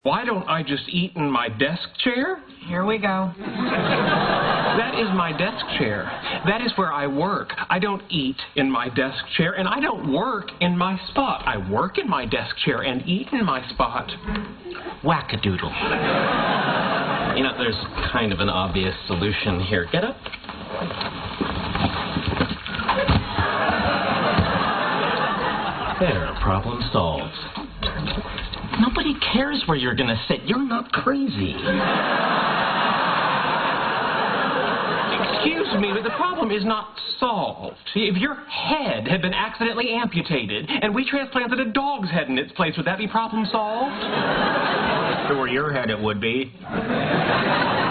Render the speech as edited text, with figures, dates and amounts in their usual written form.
Why don't I just eat in my desk chair? Here we go. That is my desk chair. That is where I work. I don't eat in my desk chair, and I don't work in my spot. I work in my desk chair and eat in my spot. Wackadoodle. You know, there's kind of an obvious solution here. Get up. There, problem solved. Nobody cares where you're going to sit. You're not crazy. Excuse me, but the problem is not solved. See, if your head had been accidentally amputated and we transplanted a dog's head in its place, would that be problem solved? If it were your head, it would be.